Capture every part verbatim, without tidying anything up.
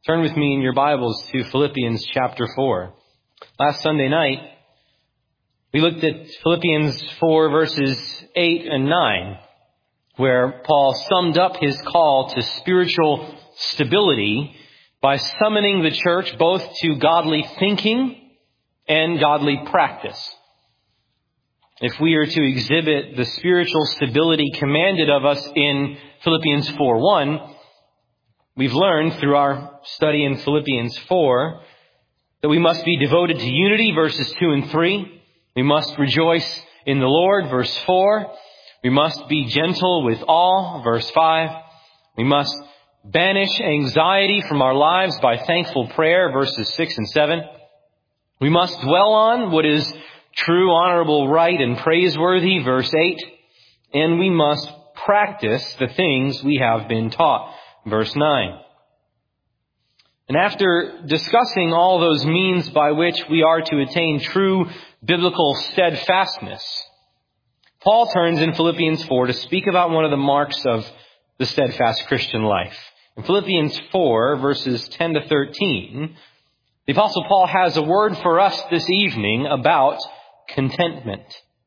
Turn with me in your Bibles to Philippians chapter four. Last Sunday night, we looked at Philippians four verses eight and nine, where Paul summed up his call to spiritual stability by summoning the church both to godly thinking and godly practice. If we are to exhibit the spiritual stability commanded of us in Philippians four one, we've learned through our study in Philippians four that we must be devoted to unity, verses two and three. We must rejoice in the Lord, verse four. We must be gentle with all, verse five. We must banish anxiety from our lives by thankful prayer, verses six and seven. We must dwell on what is true, honorable, right, and praiseworthy, verse eight. And we must practice the things we have been taught, verse nine. And after discussing all those means by which we are to attain true biblical steadfastness, Paul turns in Philippians four to speak about one of the marks of the steadfast Christian life. In Philippians four, verses ten to thirteen, the Apostle Paul has a word for us this evening about contentment.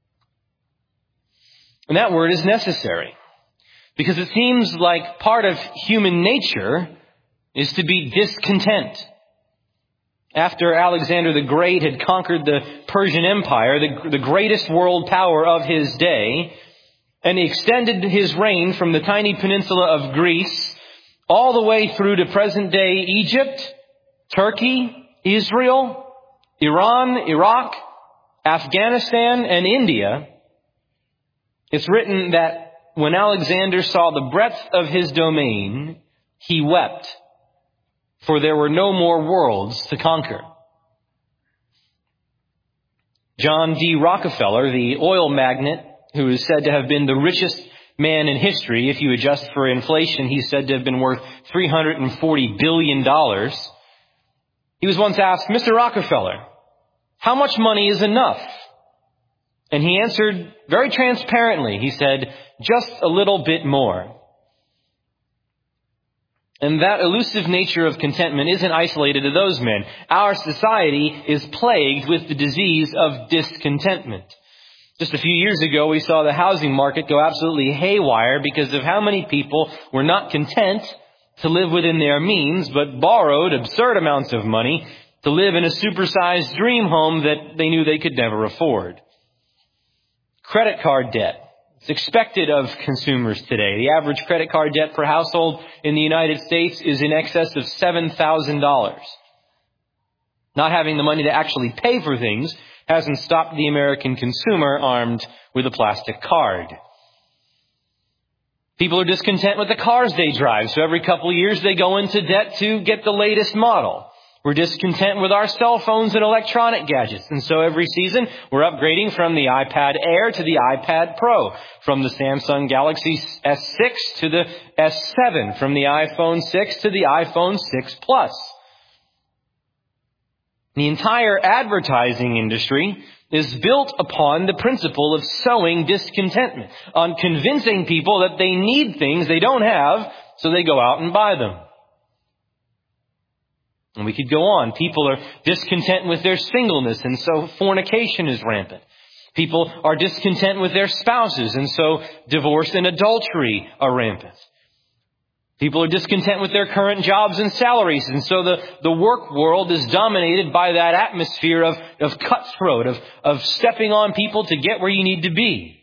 And that word is necessary, because it seems like part of human nature is to be discontent. After Alexander the Great had conquered the Persian Empire, the, the greatest world power of his day, and he extended his reign from the tiny peninsula of Greece all the way through to present-day Egypt, Turkey, Israel, Iran, Iraq, Afghanistan, and India, it's written that when Alexander saw the breadth of his domain, he wept, for there were no more worlds to conquer. John D. Rockefeller, the oil magnate, who is said to have been the richest man in history, if you adjust for inflation, he's said to have been worth three hundred forty billion dollars. He was once asked, Mister Rockefeller, how much money is enough? And he answered very transparently. He said, just a little bit more. And that elusive nature of contentment isn't isolated to those men. Our society is plagued with the disease of discontentment. Just a few years ago, we saw the housing market go absolutely haywire because of how many people were not content to live within their means, but borrowed absurd amounts of money to live in a supersized dream home that they knew they could never afford. Credit card debt. It's expected of consumers today. The average credit card debt per household in the United States is in excess of seven thousand dollars. Not having the money to actually pay for things hasn't stopped the American consumer armed with a plastic card. People are discontent with the cars they drive, so every couple of years they go into debt to get the latest model. We're discontent with our cell phones and electronic gadgets. And so every season we're upgrading from the iPad Air to the iPad Pro, from the Samsung Galaxy S six to the S seven, from the iPhone six to the iPhone six Plus. The entire advertising industry is built upon the principle of sowing discontentment, on convincing people that they need things they don't have, so they go out and buy them. And we could go on. People are discontent with their singleness, and so fornication is rampant. People are discontent with their spouses, and so divorce and adultery are rampant. People are discontent with their current jobs and salaries, and so the, the work world is dominated by that atmosphere of, of cutthroat, of, of stepping on people to get where you need to be.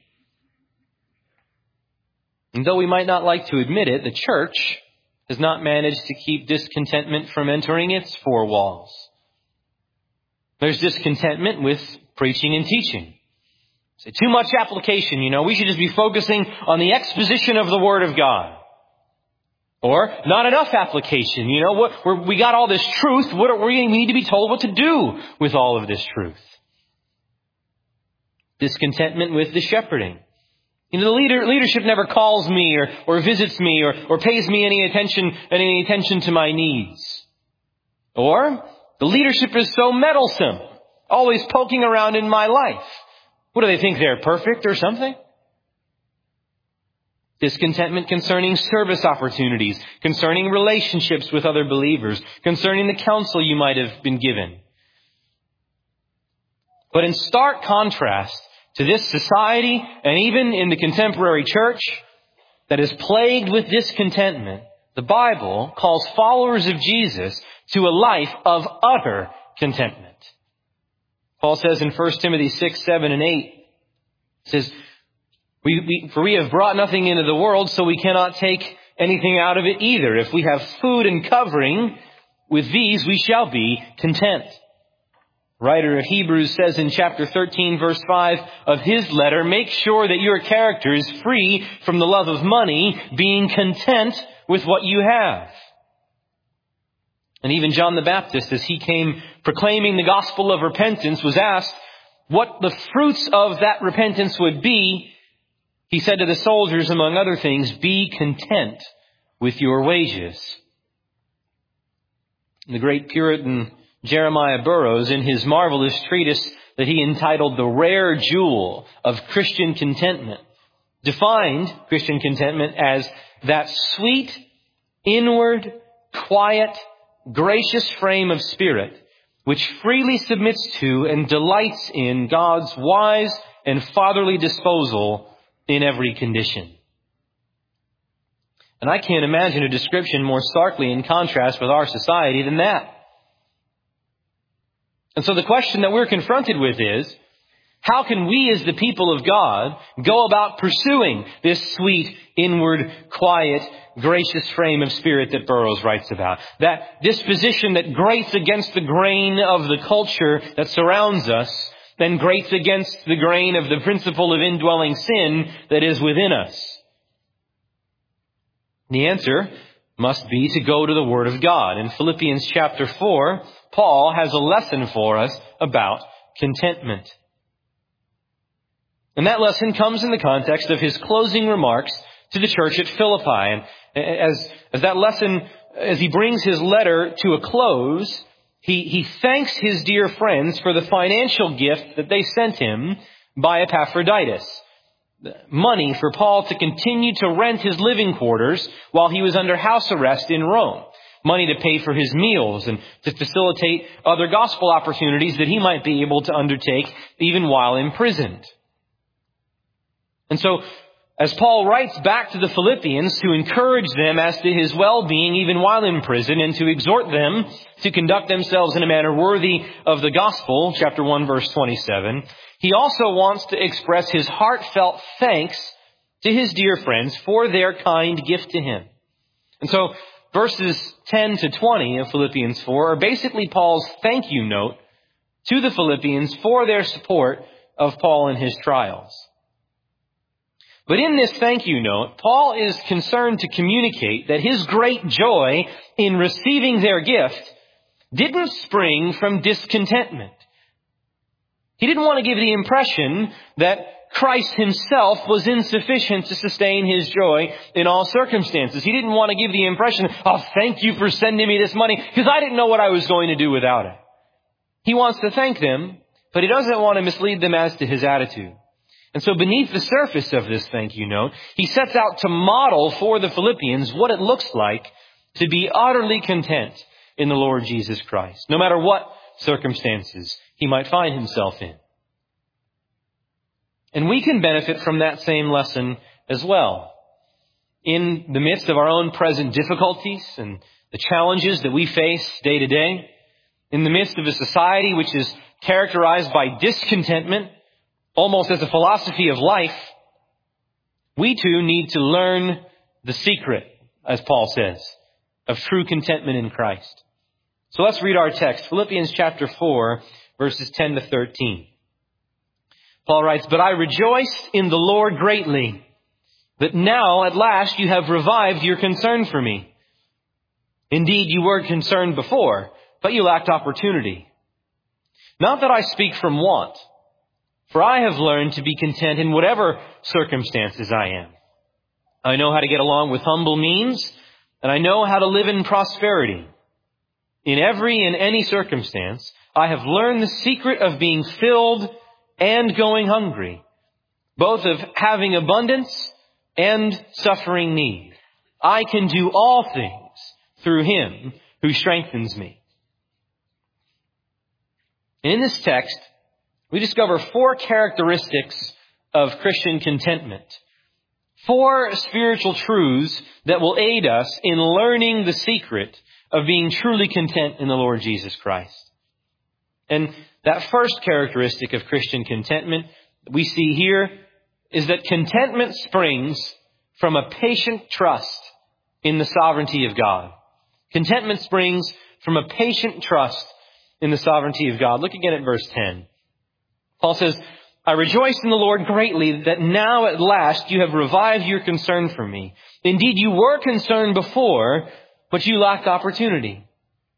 And though we might not like to admit it, the church has not managed to keep discontentment from entering its four walls. There's discontentment with preaching and teaching. Say, too much application, you know, we should just be focusing on the exposition of the Word of God. Or, not enough application, you know, what, we're, we got all this truth, what are, we need to be told what to do with all of this truth. Discontentment with the shepherding. You know, the leader, leadership never calls me or, or visits me or, or pays me any attention, any attention to my needs. Or, the leadership is so meddlesome, always poking around in my life. What do they think, they're perfect or something? Discontentment concerning service opportunities, concerning relationships with other believers, concerning the counsel you might have been given. But in stark contrast to this society, and even in the contemporary church that is plagued with discontentment, the Bible calls followers of Jesus to a life of utter contentment. Paul says in First Timothy six, seven, and eight, it says, we, we, For we have brought nothing into the world, so we cannot take anything out of it either. If we have food and covering, with these we shall be content. Writer of Hebrews says in chapter thirteen, verse five of his letter, make sure that your character is free from the love of money, being content with what you have. And even John the Baptist, as he came proclaiming the gospel of repentance, was asked what the fruits of that repentance would be. He said to the soldiers, among other things, be content with your wages. The great Puritan Jeremiah Burroughs, in his marvelous treatise that he entitled The Rare Jewel of Christian Contentment, defined Christian contentment as that sweet, inward, quiet, gracious frame of spirit which freely submits to and delights in God's wise and fatherly disposal in every condition. And I can't imagine a description more starkly in contrast with our society than that. And so the question that we're confronted with is, how can we as the people of God go about pursuing this sweet, inward, quiet, gracious frame of spirit that Burroughs writes about? That disposition that grates against the grain of the culture that surrounds us, then grates against the grain of the principle of indwelling sin that is within us. The answer must be to go to the Word of God. In Philippians chapter four, Paul has a lesson for us about contentment. And that lesson comes in the context of his closing remarks to the church at Philippi. And as, as that lesson, as he brings his letter to a close, he, he thanks his dear friends for the financial gift that they sent him by Epaphroditus. Money for Paul to continue to rent his living quarters while he was under house arrest in Rome. Money to pay for his meals and to facilitate other gospel opportunities that he might be able to undertake even while imprisoned. And so, as Paul writes back to the Philippians to encourage them as to his well-being even while in prison and to exhort them to conduct themselves in a manner worthy of the gospel, chapter one, verse twenty-seven, he also wants to express his heartfelt thanks to his dear friends for their kind gift to him. And so, verses ten to twenty of Philippians four are basically Paul's thank you note to the Philippians for their support of Paul in his trials. But in this thank you note, Paul is concerned to communicate that his great joy in receiving their gift didn't spring from discontentment. He didn't want to give the impression that Christ himself was insufficient to sustain his joy in all circumstances. He didn't want to give the impression, oh, thank you for sending me this money, because I didn't know what I was going to do without it. He wants to thank them, but he doesn't want to mislead them as to his attitude. And so beneath the surface of this thank you note, he sets out to model for the Philippians what it looks like to be utterly content in the Lord Jesus Christ, no matter what circumstances he might find himself in. And we can benefit from that same lesson as well. In the midst of our own present difficulties and the challenges that we face day to day, in the midst of a society which is characterized by discontentment, almost as a philosophy of life, we too need to learn the secret, as Paul says, of true contentment in Christ. So let's read our text, Philippians chapter four, verses ten to thirteen. Paul writes, "But I rejoiced in the Lord greatly, that now at last you have revived your concern for me. Indeed, you were concerned before, but you lacked opportunity. Not that I speak from want, for I have learned to be content in whatever circumstances I am. I know how to get along with humble means, and I know how to live in prosperity. In every and any circumstance, I have learned the secret of being filled and going hungry, both of having abundance and suffering need. I can do all things through him who strengthens me. In this text, we discover four characteristics of Christian contentment. Four spiritual truths that will aid us in learning the secret of being truly content in the Lord Jesus Christ. And that first characteristic of Christian contentment we see here is that contentment springs from a patient trust in the sovereignty of God. Contentment springs from a patient trust in the sovereignty of God. Look again at verse ten. Paul says, I rejoice in the Lord greatly that now at last you have revived your concern for me. Indeed, you were concerned before, but you lacked opportunity.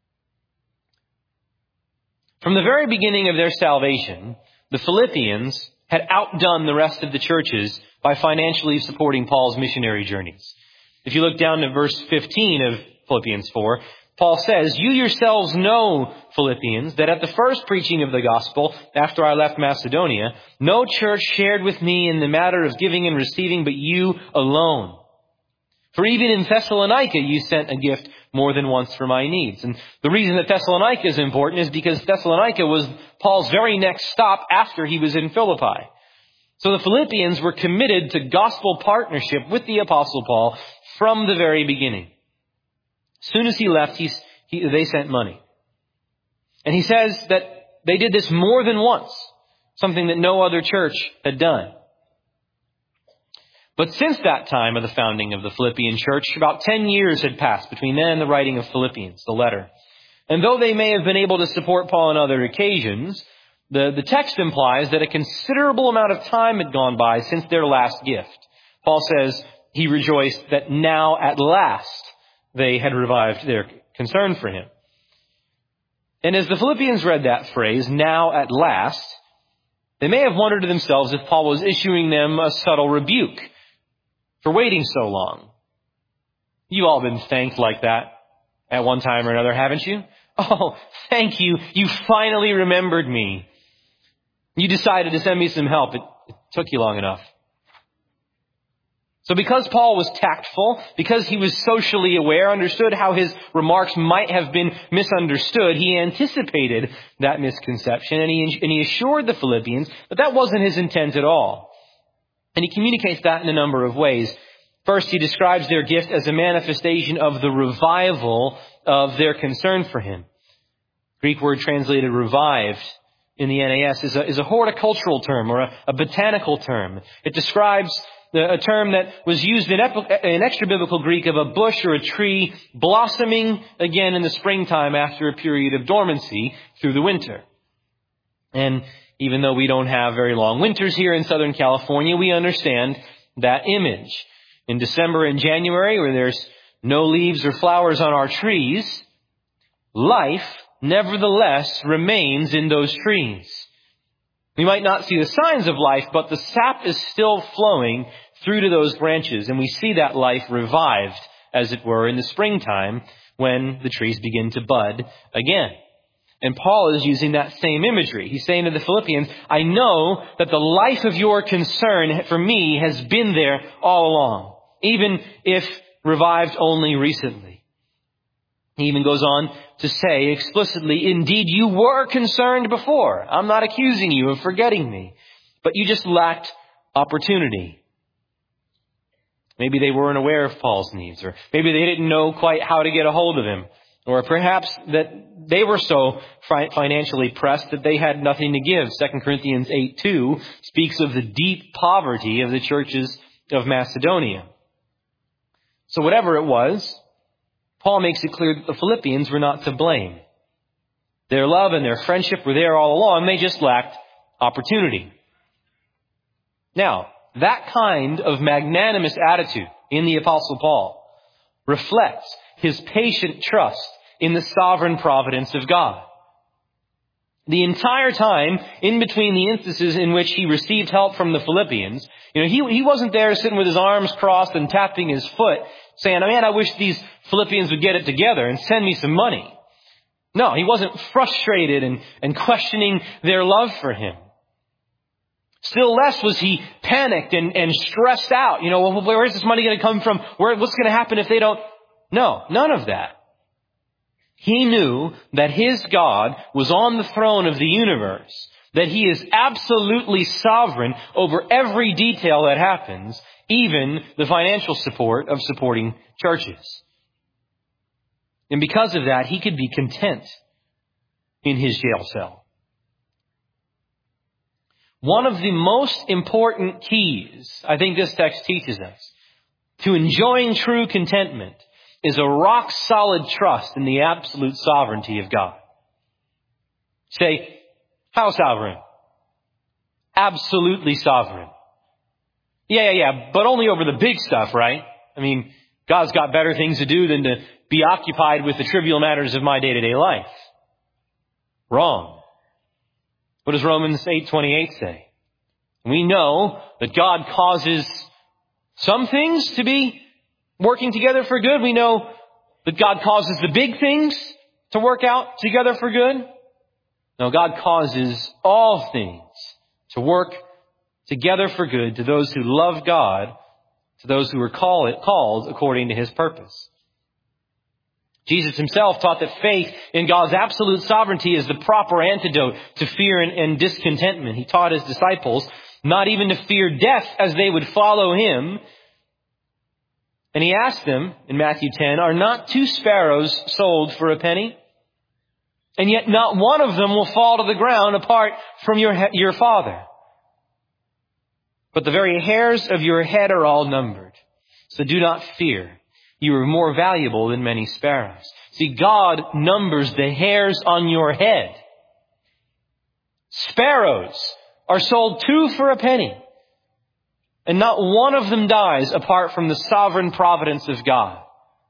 From the very beginning of their salvation, the Philippians had outdone the rest of the churches by financially supporting Paul's missionary journeys. If you look down to verse fifteen of Philippians four, Paul says, you yourselves know, Philippians, that at the first preaching of the gospel, after I left Macedonia, no church shared with me in the matter of giving and receiving, but you alone. For even in Thessalonica, you sent a gift more than once for my needs. And the reason that Thessalonica is important is because Thessalonica was Paul's very next stop after he was in Philippi. So the Philippians were committed to gospel partnership with the Apostle Paul from the very beginning. As soon as he left, he, he, they sent money. And he says that they did this more than once, something that no other church had done. But since that time of the founding of the Philippian church, about ten years had passed between then and the writing of Philippians, the letter. And though they may have been able to support Paul on other occasions, the, the text implies that a considerable amount of time had gone by since their last gift. Paul says he rejoiced that now at last they had revived their concern for him. And as the Philippians read that phrase, now at last, they may have wondered to themselves if Paul was issuing them a subtle rebuke for waiting so long. You've all been thanked like that at one time or another, haven't you? Oh, thank you. You finally remembered me. You decided to send me some help. It, it took you long enough. So because Paul was tactful, because he was socially aware, understood how his remarks might have been misunderstood, he anticipated that misconception, and he, and he assured the Philippians that that wasn't his intent at all. And he communicates that in a number of ways. First, he describes their gift as a manifestation of the revival of their concern for him. Greek word translated revived in the N A S is a, is a horticultural term or a, a botanical term. It describes the, a term that was used in, in extra-biblical Greek of a bush or a tree blossoming again in the springtime after a period of dormancy through the winter. And even though we don't have very long winters here in Southern California, we understand that image. In December and January, where there's no leaves or flowers on our trees, life nevertheless remains in those trees. We might not see the signs of life, but the sap is still flowing through to those branches. And we see that life revived, as it were, in the springtime when the trees begin to bud again. And Paul is using that same imagery. He's saying to the Philippians, I know that the life of your concern for me has been there all along, even if revived only recently. He even goes on to say explicitly, indeed, you were concerned before. I'm not accusing you of forgetting me, but you just lacked opportunity. Maybe they weren't aware of Paul's needs, or maybe they didn't know quite how to get a hold of him, or perhaps that they were so financially pressed that they had nothing to give. Second Corinthians eight two speaks of the deep poverty of the churches of Macedonia. So whatever it was, Paul makes it clear that the Philippians were not to blame. Their love and their friendship were there all along. They just lacked opportunity. Now, that kind of magnanimous attitude in the Apostle Paul reflects his patient trust in the sovereign providence of God. The entire time, in between the instances in which he received help from the Philippians, you know, he, he wasn't there sitting with his arms crossed and tapping his foot, saying, man, I wish these Philippians would get it together and send me some money. No, he wasn't frustrated and, and questioning their love for him. Still less was he panicked and, and stressed out. You know, well, where is this money going to come from? Where, what's going to happen if they don't? No, none of that. He knew that his God was on the throne of the universe, that he is absolutely sovereign over every detail that happens, even the financial support of supporting churches. And because of that, he could be content in his jail cell. One of the most important keys, I think this text teaches us, to enjoying true contentment is a rock-solid trust in the absolute sovereignty of God. Say, how sovereign? Absolutely sovereign. Yeah, yeah, yeah, but only over the big stuff, right? I mean, God's got better things to do than to be occupied with the trivial matters of my day-to-day life. Wrong. What does Romans eight twenty-eight say? We know that God causes some things to be working together for good. We know that God causes the big things to work out together for good. No, God causes all things to work together for good to those who love God, to those who are call it, called according to his purpose. Jesus himself taught that faith in God's absolute sovereignty is the proper antidote to fear and, and discontentment. He taught his disciples not even to fear death as they would follow him. And he asked them in Matthew ten, are not two sparrows sold for a penny? And yet not one of them will fall to the ground apart from your, your Father. But the very hairs of your head are all numbered. So do not fear. You are more valuable than many sparrows. See, God numbers the hairs on your head. Sparrows are sold two for a penny. And not one of them dies apart from the sovereign providence of God.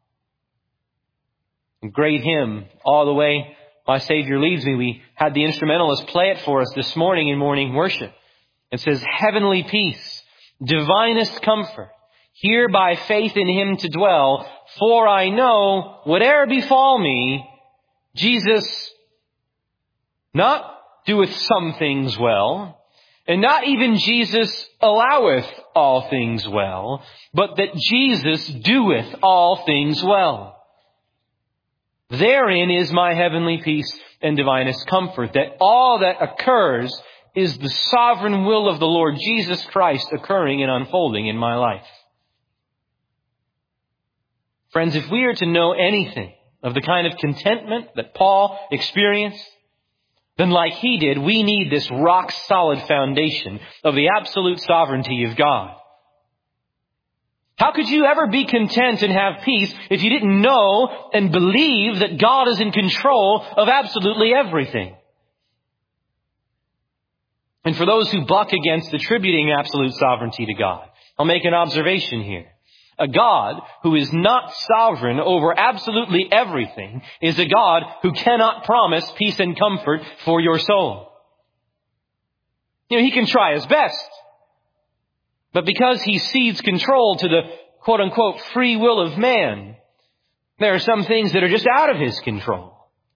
A great hymn, All the Way My Savior Leads Me. We had the instrumentalist play it for us this morning in morning worship. It says, heavenly peace, divinest comfort, here by faith in him to dwell, for I know, whate'er befall me, Jesus not doeth some things well, and not even Jesus alloweth all things well, but that Jesus doeth all things well. Therein is my heavenly peace and divinest comfort, that all that occurs is the sovereign will of the Lord Jesus Christ occurring and unfolding in my life. Friends, if we are to know anything of the kind of contentment that Paul experienced, then like he did, we need this rock-solid foundation of the absolute sovereignty of God. How could you ever be content and have peace if you didn't know and believe that God is in control of absolutely everything? And for those who buck against attributing absolute sovereignty to God, I'll make an observation here. A God who is not sovereign over absolutely everything is a God who cannot promise peace and comfort for your soul. You know, he can try his best. But because he cedes control to the quote-unquote free will of man, there are some things that are just out of his control.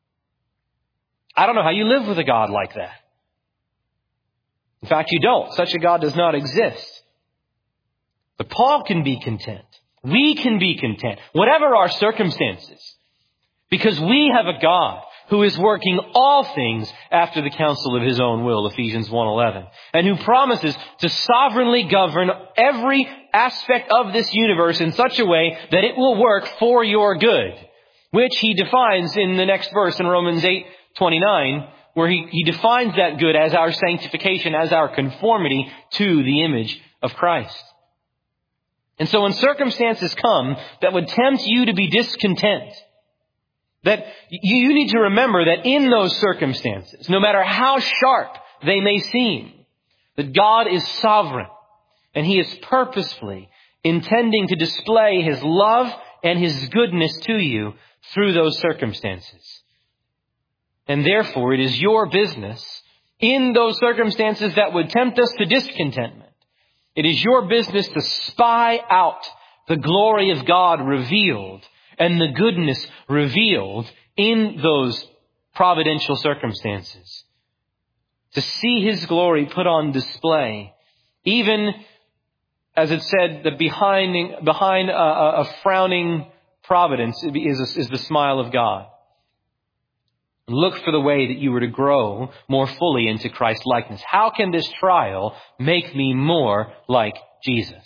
I don't know how you live with a God like that. In fact, you don't. Such a God does not exist. But Paul can be content. We can be content, whatever our circumstances, because we have a God who is working all things after the counsel of his own will, Ephesians one eleven, and who promises to sovereignly govern every aspect of this universe in such a way that it will work for your good, which he defines in the next verse in Romans eight twenty-nine, where he, he defines that good as our sanctification, as our conformity to the image of Christ. And so when circumstances come that would tempt you to be discontent, that you need to remember that in those circumstances, no matter how sharp they may seem, that God is sovereign and he is purposefully intending to display his love and his goodness to you through those circumstances. And therefore, it is your business in those circumstances that would tempt us to discontentment. It is your business to spy out the glory of God revealed and the goodness revealed in those providential circumstances. to see his glory put on display, even as it said that behind, behind a, a frowning providence is, is the smile of God. Look for the way that you were to grow more fully into Christ's likeness. How can this trial make me more like Jesus?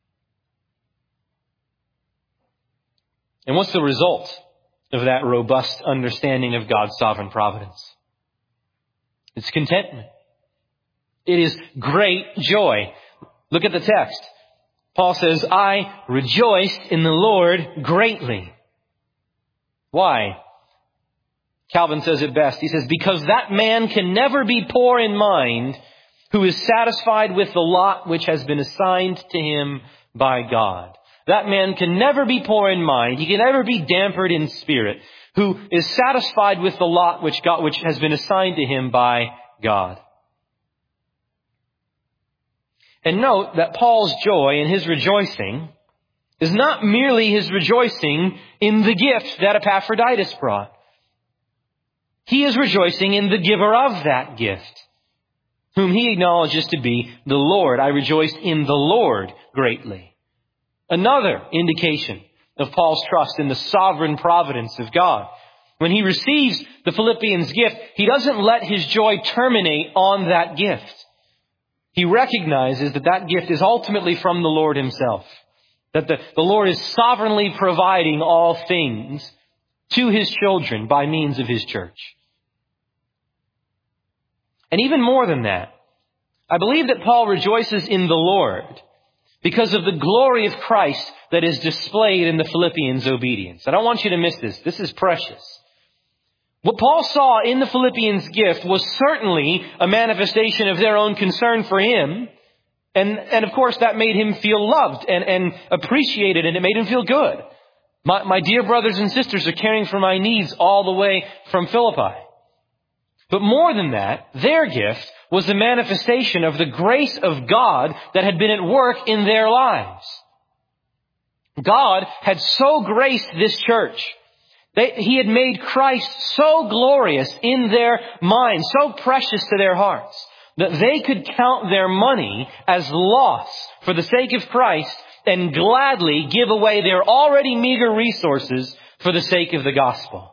And what's the result of that robust understanding of God's sovereign providence? It's contentment. It is great joy. Look at the text. Paul says, I rejoiced in the Lord greatly. Why? Calvin says it best. He says, because that man can never be poor in mind who is satisfied with the lot which has been assigned to him by God. That man can never be poor in mind. He can never be dampered in spirit, who is satisfied with the lot which God, which has been assigned to him by God. And note that Paul's joy and his rejoicing is not merely his rejoicing in the gift that Epaphroditus brought. He is rejoicing in the giver of that gift, whom he acknowledges to be the Lord. I rejoiced in the Lord greatly. Another indication of Paul's trust in the sovereign providence of God. When he receives the Philippians' gift, he doesn't let his joy terminate on that gift. He recognizes that that gift is ultimately from the Lord himself. That the, the Lord is sovereignly providing all things to his children by means of his church. And even more than that, I believe that Paul rejoices in the Lord because of the glory of Christ that is displayed in the Philippians' obedience. I don't want you to miss this. This is precious. What Paul saw in the Philippians' gift was certainly a manifestation of their own concern for him. And, and of course, that made him feel loved and, and appreciated, and it made him feel good. My, my dear brothers and sisters are caring for my needs all the way from Philippi. But more than that, their gift was a manifestation of the grace of God that had been at work in their lives. God had so graced this church. They, he had made Christ so glorious in their minds, so precious to their hearts, that they could count their money as loss for the sake of Christ and gladly give away their already meager resources for the sake of the gospel.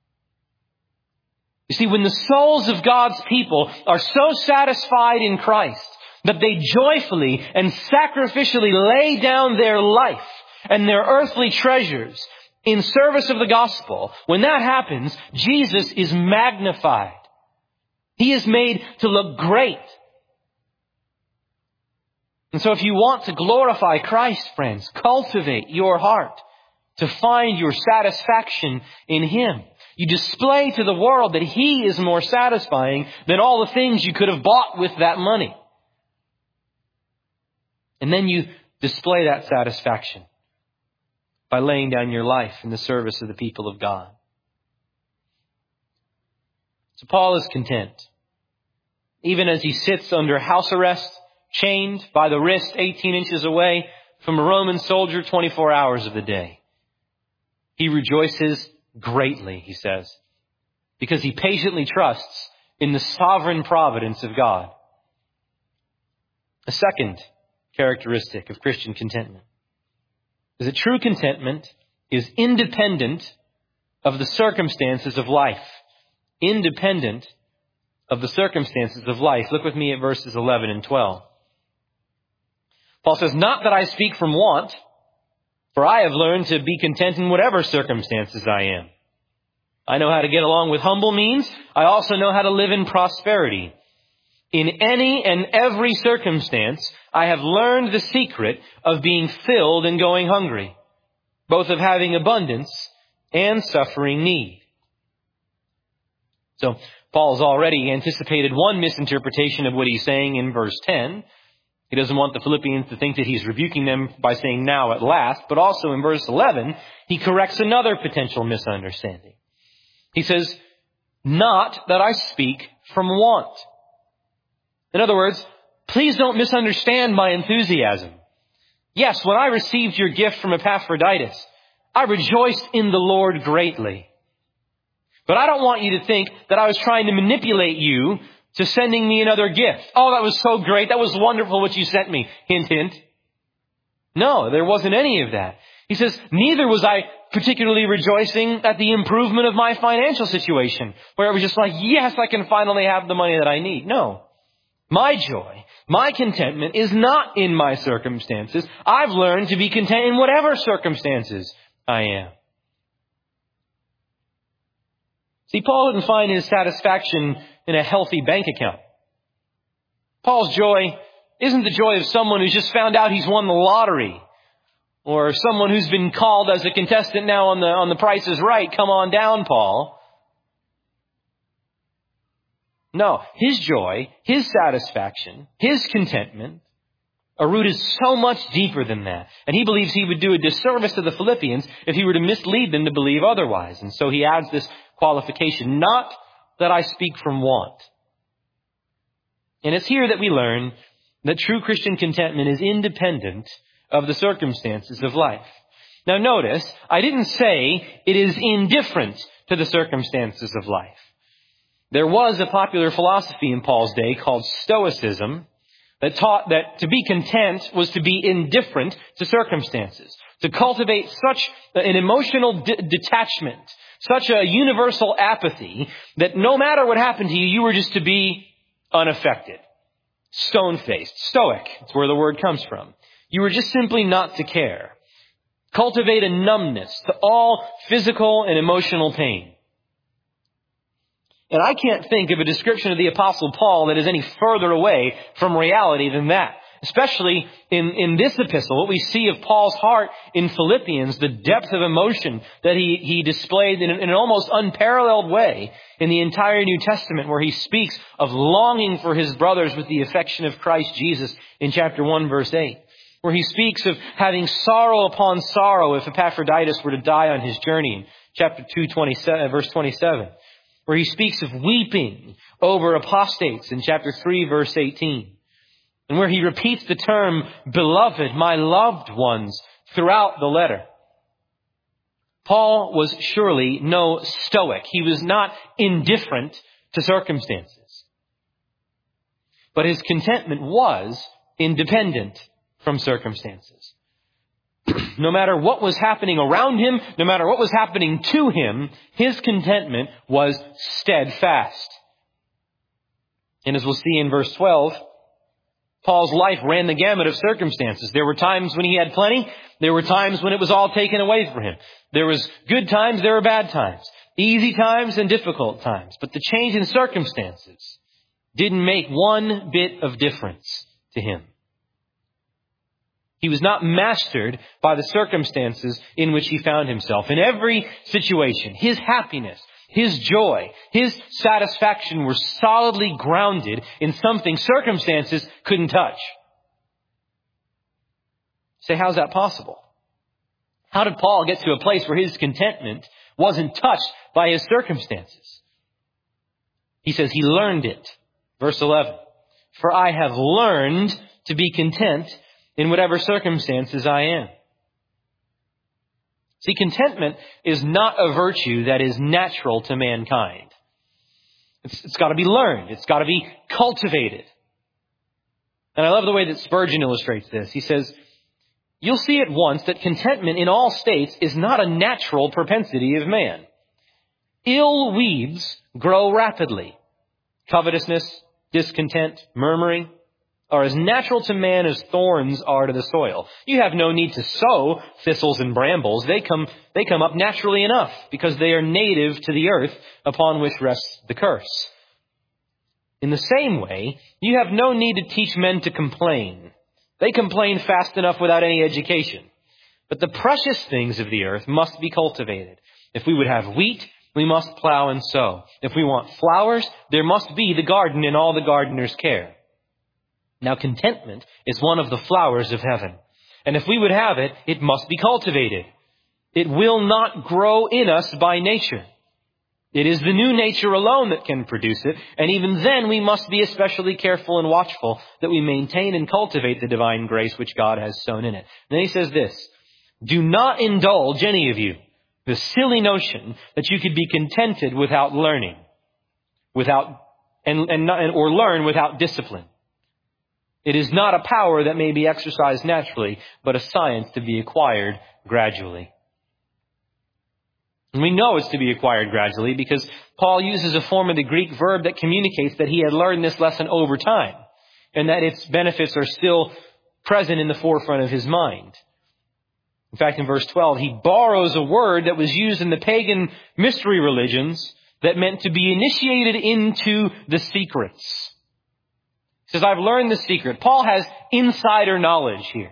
You see, when the souls of God's people are so satisfied in Christ that they joyfully and sacrificially lay down their life and their earthly treasures in service of the gospel, when that happens, Jesus is magnified. He is made to look great. And so if you want to glorify Christ, friends, cultivate your heart to find your satisfaction in Him. You display to the world that He is more satisfying than all the things you could have bought with that money. And then you display that satisfaction by laying down your life in the service of the people of God. So Paul is content. Even as he sits under house arrest, chained by the wrist eighteen inches away from a Roman soldier twenty-four hours of the day. He rejoices greatly, he says, because he patiently trusts in the sovereign providence of God. A second characteristic of Christian contentment is that true contentment is independent of the circumstances of life. Independent of the circumstances of life. Look with me at verses eleven and twelve. Paul says, "Not that I speak from want, for I have learned to be content in whatever circumstances I am. I know how to get along with humble means. I also know how to live in prosperity. In any and every circumstance, I have learned the secret of being filled and going hungry, both of having abundance and suffering need." So Paul has already anticipated one misinterpretation of what he's saying in verse ten. He doesn't want the Philippians to think that he's rebuking them by saying now at last, but also in verse eleven, he corrects another potential misunderstanding. He says, "Not that I speak from want." In other words, please don't misunderstand my enthusiasm. Yes, when I received your gift from Epaphroditus, I rejoiced in the Lord greatly. But I don't want you to think that I was trying to manipulate you to sending me another gift. Oh, that was so great. That was wonderful what you sent me. Hint, hint. No, there wasn't any of that. He says, neither was I particularly rejoicing at the improvement of my financial situation, where it was just like, yes, I can finally have the money that I need. No. My joy, my contentment is not in my circumstances. I've learned to be content in whatever circumstances I am. See, Paul didn't find his satisfaction in a healthy bank account. Paul's joy isn't the joy of someone who's just found out he's won the lottery, or someone who's been called as a contestant now on the on the Price is Right. Come on down, Paul. No, his joy, his satisfaction, his contentment are rooted so much deeper than that. And he believes he would do a disservice to the Philippians if he were to mislead them to believe otherwise. And so he adds this qualification, not that I speak from want. And it's here that we learn that true Christian contentment is independent of the circumstances of life. Now notice, I didn't say it is indifferent to the circumstances of life. There was a popular philosophy in Paul's day called Stoicism that taught that to be content was to be indifferent to circumstances, to cultivate such an emotional de- detachment, such a universal apathy that no matter what happened to you, you were just to be unaffected, stone-faced, stoic. That's where the word comes from. You were just simply not to care. Cultivate a numbness to all physical and emotional pain. And I can't think of a description of the Apostle Paul that is any further away from reality than that. Especially in, in this epistle, what we see of Paul's heart in Philippians, the depth of emotion that he, he displayed in an, in an almost unparalleled way in the entire New Testament, where he speaks of longing for his brothers with the affection of Christ Jesus in chapter one, verse eight. Where he speaks of having sorrow upon sorrow if Epaphroditus were to die on his journey in chapter two, twenty-seven, verse twenty-seven. Where he speaks of weeping over apostates in chapter three, verse eighteen. And where he repeats the term, beloved, my loved ones, throughout the letter. Paul was surely no stoic. He was not indifferent to circumstances. But his contentment was independent from circumstances. No matter what was happening around him, no matter what was happening to him, his contentment was steadfast. And as we'll see in verse twelve, Paul's life ran the gamut of circumstances. There were times when he had plenty. There were times when it was all taken away from him. There was good times, there were bad times. Easy times and difficult times. But the change in circumstances didn't make one bit of difference to him. He was not mastered by the circumstances in which he found himself. In every situation, his happiness, his joy, his satisfaction were solidly grounded in something circumstances couldn't touch. Say, how's that possible? How did Paul get to a place where his contentment wasn't touched by his circumstances? He says he learned it. Verse eleven. For I have learned to be content in whatever circumstances I am. See, contentment is not a virtue that is natural to mankind. It's, it's got to be learned. It's got to be cultivated. And I love the way that Spurgeon illustrates this. He says, you'll see at once that contentment in all states is not a natural propensity of man. Ill weeds grow rapidly. Covetousness, discontent, murmuring are as natural to man as thorns are to the soil. You have no need to sow thistles and brambles. They come, they come up naturally enough because they are native to the earth upon which rests the curse. In the same way, you have no need to teach men to complain. They complain fast enough without any education. But the precious things of the earth must be cultivated. If we would have wheat, we must plow and sow. If we want flowers, there must be the garden in all the gardener's care. Now, contentment is one of the flowers of heaven. And if we would have it, it must be cultivated. It will not grow in us by nature. It is the new nature alone that can produce it. And even then, we must be especially careful and watchful that we maintain and cultivate the divine grace which God has sown in it. And then he says this, do not indulge, any of you, the silly notion that you could be contented without learning, without and, and not, or learn without discipline. It is not a power that may be exercised naturally, but a science to be acquired gradually. And we know it's to be acquired gradually because Paul uses a form of the Greek verb that communicates that he had learned this lesson over time and that its benefits are still present in the forefront of his mind. In fact, in verse twelve, he borrows a word that was used in the pagan mystery religions that meant to be initiated into the secrets. He says, I've learned the secret. Paul has insider knowledge here.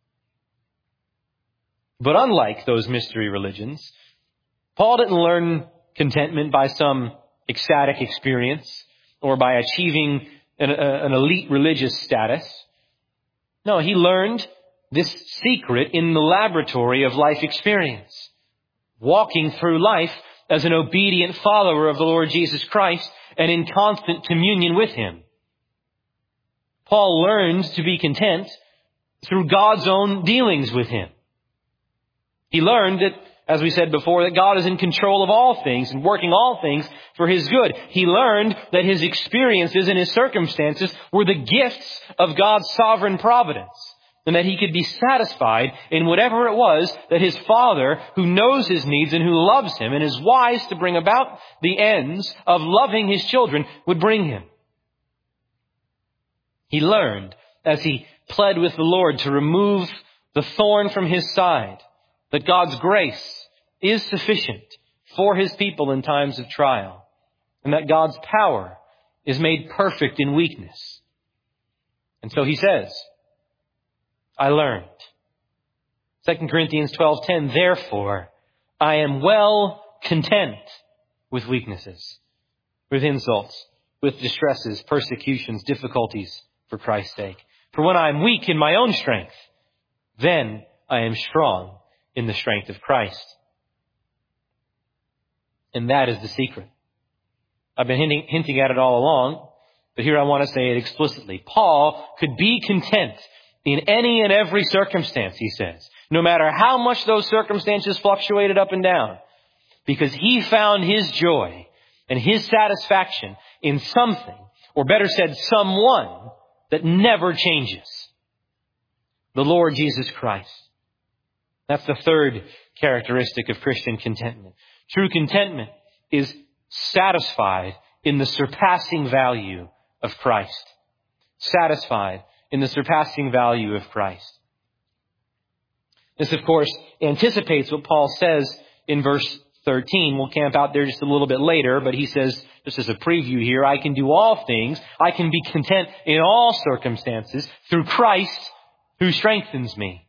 But unlike those mystery religions, Paul didn't learn contentment by some ecstatic experience or by achieving an, an elite religious status. No, he learned this secret in the laboratory of life experience, walking through life as an obedient follower of the Lord Jesus Christ and in constant communion with Him. Paul learned to be content through God's own dealings with him. He learned that, as we said before, that God is in control of all things and working all things for his good. He learned that his experiences and his circumstances were the gifts of God's sovereign providence, and that he could be satisfied in whatever it was that his Father, who knows his needs and who loves him and is wise to bring about the ends of loving his children, would bring him. He learned, as he pled with the Lord to remove the thorn from his side, that God's grace is sufficient for his people in times of trial, and that God's power is made perfect in weakness. And so he says, I learned. Second Corinthians twelve ten, therefore, I am well content with weaknesses, with insults, with distresses, persecutions, difficulties, for Christ's sake. For when I am weak in my own strength, then I am strong in the strength of Christ. And that is the secret. I've been hinting, hinting at it all along, but here I want to say it explicitly. Paul could be content in any and every circumstance, he says, no matter how much those circumstances fluctuated up and down, because he found his joy and his satisfaction in something, or better said, someone that never changes. The Lord Jesus Christ. That's the third characteristic of Christian contentment. True contentment is satisfied in the surpassing value of Christ. Satisfied in the surpassing value of Christ. This, of course, anticipates what Paul says in verse thirteen. We'll camp out there just a little bit later, but he says, just as a preview here, I can do all things. I can be content in all circumstances through Christ who strengthens me.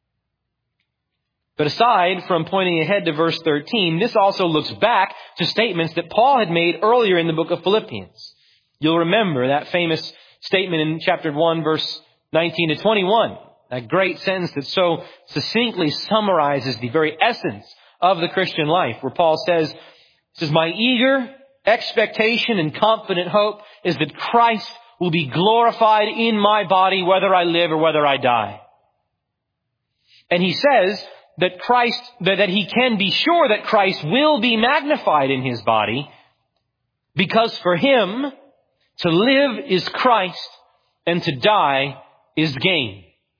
But aside from pointing ahead to verse thirteen, this also looks back to statements that Paul had made earlier in the book of Philippians. You'll remember that famous statement in chapter one, verse nineteen to twenty-one. That great sentence that so succinctly summarizes the very essence of the Christian life, where Paul says, says, my eager expectation and confident hope is that Christ will be glorified in my body, whether I live or whether I die. And he says that Christ, that, that he can be sure that Christ will be magnified in his body, because for him to live is Christ and to die is gain.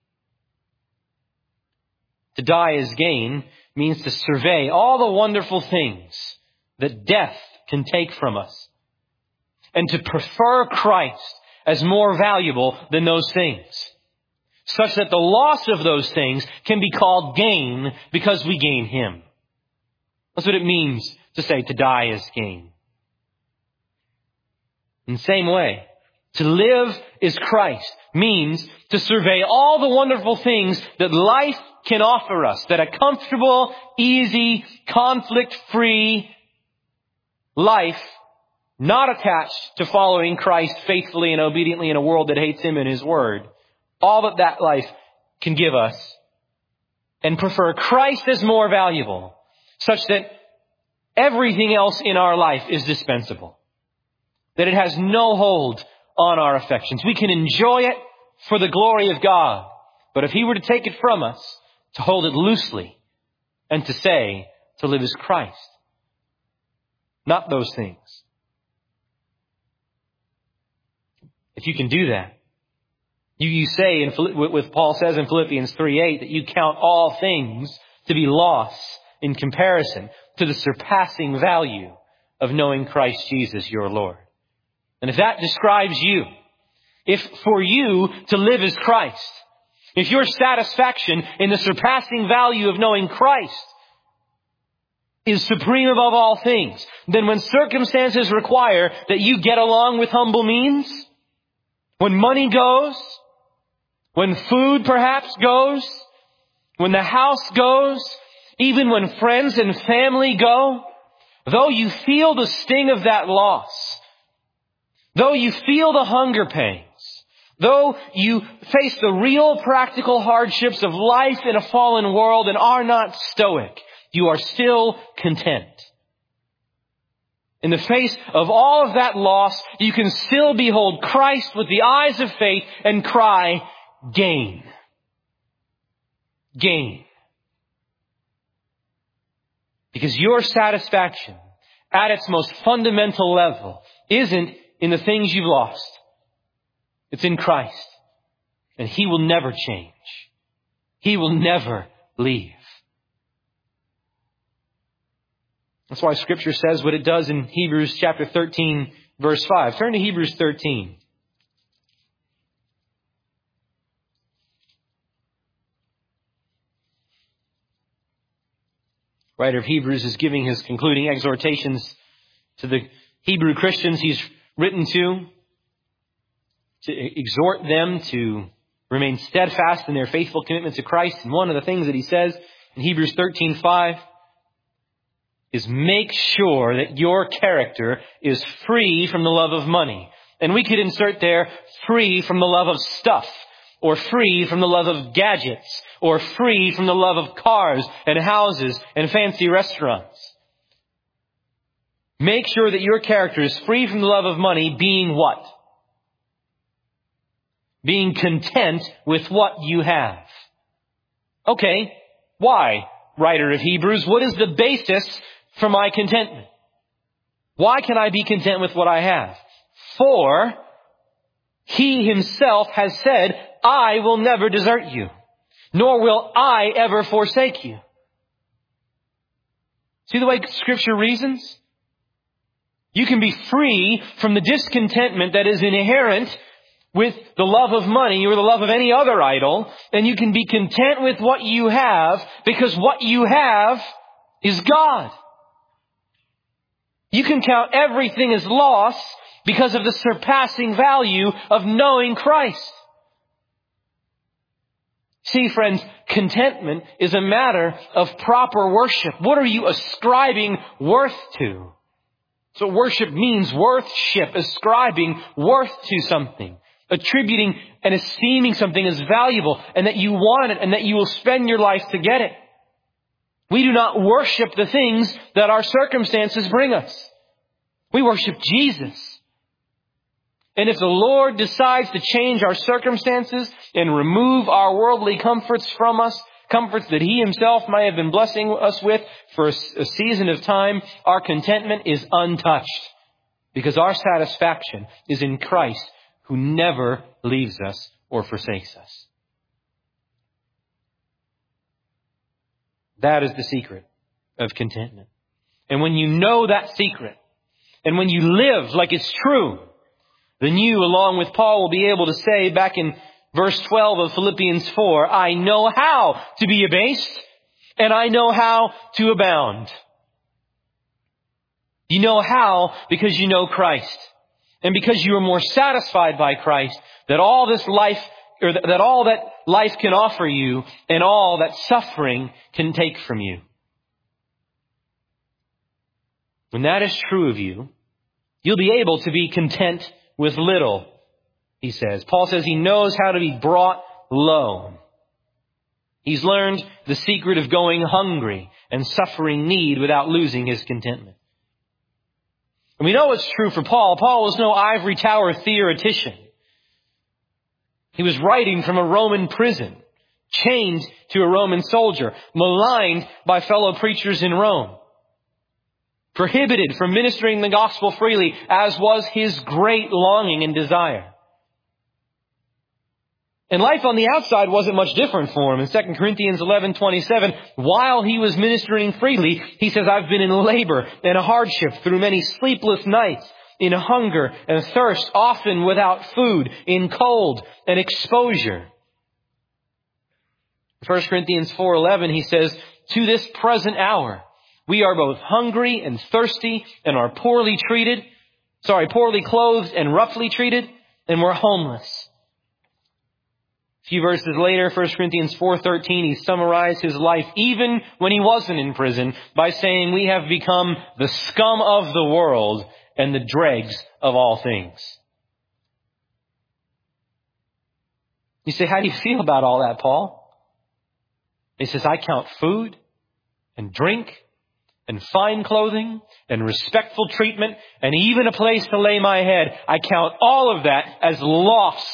To die is gain means to survey all the wonderful things that death can take from us, and to prefer Christ as more valuable than those things, such that the loss of those things can be called gain because we gain Him. That's what it means to say to die is gain. In the same way, to live is Christ means to survey all the wonderful things that life can offer us, that a comfortable, easy, conflict-free life, not attached to following Christ faithfully and obediently in a world that hates Him and His Word, all that that life can give us, and prefer Christ as more valuable, such that everything else in our life is dispensable, that it has no hold on our affections. We can enjoy it for the glory of God, but if He were to take it from us, to hold it loosely and to say to live as Christ, not those things. if you can do that. You, you say, in, with Paul says in Philippians three eight, that you count all things to be loss in comparison to the surpassing value of knowing Christ Jesus your Lord. And if that describes you, if for you to live as Christ, if your satisfaction in the surpassing value of knowing Christ is supreme above all things, then when circumstances require that you get along with humble means, when money goes, when food perhaps goes, when the house goes, even when friends and family go, though you feel the sting of that loss, though you feel the hunger pains, though you face the real practical hardships of life in a fallen world and are not stoic, you are still content. In the face of all of that loss, you can still behold Christ with the eyes of faith and cry, gain. Gain. Because your satisfaction at its most fundamental level isn't in the things you've lost. It's in Christ. And He will never change. He will never leave. That's why Scripture says what it does in Hebrews chapter thirteen, verse five. Turn to Hebrews thirteen. The writer of Hebrews is giving his concluding exhortations to the Hebrew Christians he's written to, to exhort them to remain steadfast in their faithful commitment to Christ. And one of the things that he says in Hebrews thirteen five is make sure that your character is free from the love of money. And we could insert there, free from the love of stuff, or free from the love of gadgets, or free from the love of cars and houses and fancy restaurants. Make sure that your character is free from the love of money, being what? Being content with what you have. Okay, why, writer of Hebrews? What is the basis for my contentment? Why can I be content with what I have? For He Himself has said, I will never desert you, nor will I ever forsake you. See the way Scripture reasons? You can be free from the discontentment that is inherent with the love of money or the love of any other idol, and you can be content with what you have because what you have is God. You can count everything as loss because of the surpassing value of knowing Christ. See, friends, contentment is a matter of proper worship. What are you ascribing worth to? So worship means worthship, ascribing worth to something, attributing and esteeming something as valuable, and that you want it and that you will spend your life to get it. We do not worship the things that our circumstances bring us. We worship Jesus. And if the Lord decides to change our circumstances and remove our worldly comforts from us, comforts that He Himself might have been blessing us with for a, a season of time, our contentment is untouched. Because our satisfaction is in Christ, who never leaves us or forsakes us. That is the secret of contentment. And when you know that secret, and when you live like it's true, then you, along with Paul, will be able to say back in verse twelve of Philippians four, I know how to be abased, and I know how to abound. You know how because you know Christ. And because you are more satisfied by Christ, that all this life, or that all that life can offer you, and all that suffering can take from you. When that is true of you, you'll be able to be content with little, he says. Paul says he knows how to be brought low. He's learned the secret of going hungry and suffering need without losing his contentment. And we know it's true for Paul. Paul was no ivory tower theoretician. He was writing from a Roman prison, chained to a Roman soldier, maligned by fellow preachers in Rome, prohibited from ministering the gospel freely, as was his great longing and desire. And life on the outside wasn't much different for him. In Second Corinthians eleven twenty-seven, while he was ministering freely, he says, I've been in labor and a hardship through many sleepless nights, in hunger and thirst, often without food, in cold and exposure. In First Corinthians four eleven, he says, to this present hour, we are both hungry and thirsty and are poorly treated, sorry, poorly clothed and roughly treated, and we're homeless. A few verses later, First Corinthians four thirteen, he summarized his life even when he wasn't in prison by saying, we have become the scum of the world and the dregs of all things. You say, how do you feel about all that, Paul? He says, I count food and drink and fine clothing and respectful treatment and even a place to lay my head. I count all of that as loss.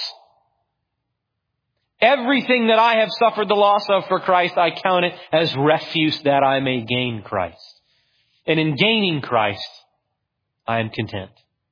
Everything that I have suffered the loss of for Christ, I count it as refuse that I may gain Christ. And in gaining Christ, I am content.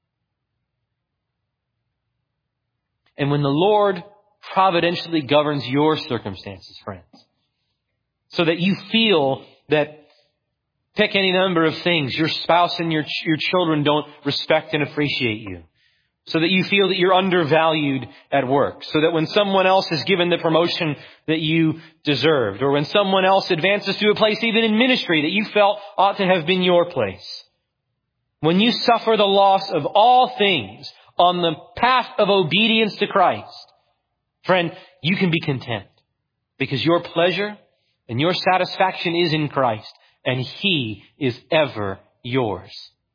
And when the Lord providentially governs your circumstances, friends, so that you feel that, pick any number of things, your spouse and your, your children don't respect and appreciate you. So that you feel that you're undervalued at work. So that when someone else is given the promotion that you deserved, or when someone else advances to a place even in ministry that you felt ought to have been your place. When you suffer the loss of all things on the path of obedience to Christ, friend, you can be content. Because your pleasure and your satisfaction is in Christ, and He is ever yours.